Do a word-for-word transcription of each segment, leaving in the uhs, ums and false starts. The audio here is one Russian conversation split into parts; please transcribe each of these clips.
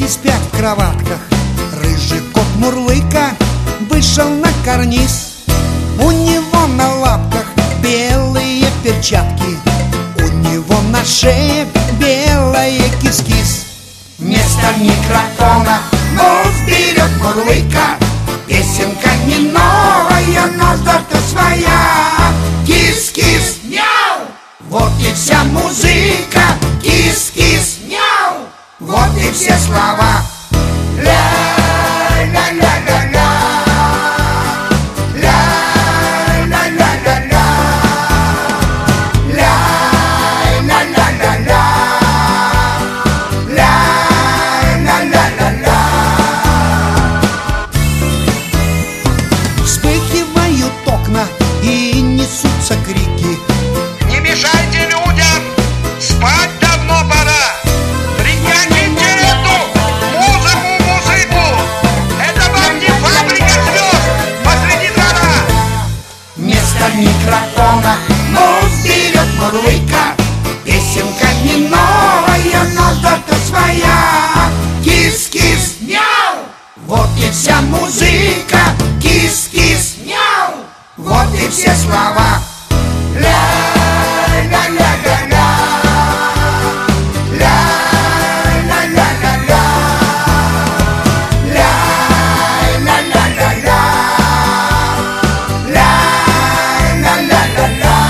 спят в кроватках. Рыжий кот Мурлыка вышел на карниз. У него на лапках белые перчатки, у него на шее белая кис-кис. Вместо микрофона ну вперед, Мурлыка, песенка не новая, но зато своя. Кис-кис, мяу, вот и вся музыка. Кис-кис, мяу, вот и все слова. Ля-ля-ля-ля-ля, ля-ля-ля-ля-ля, ля-ля-ля-ля-ля, ля-ля-ля-ля-ля. Вспыхивают окна и несутся крики. Не мешайте людям, спать давно пора. Прекратите эту музыку, музыку. Это вам не фабрика звезд посреди двора. Вместо микрофона ну вперед, Мурлыка, песенка не новая, но зато своя. Кис-кис, мяу, вот и вся музыка. Кис-кис, мяу, вот и все слова. Ля-ля-ля-ля-ля, ля-ля-ля-ля-ля, ля-ля-ля-ля-ля, ля-ля-ля-ля-ля.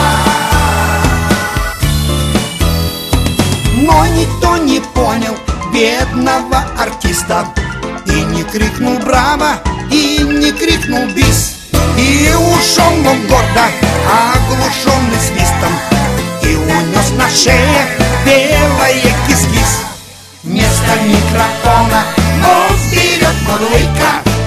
Но никто не понял бедного артиста, и не крикнул браво, и не крикнул бис. И ушел он гордо, оглушенный свистом, и унес на шее белое кис-кис. Вместо микрофона ну вперед, Мурлыка,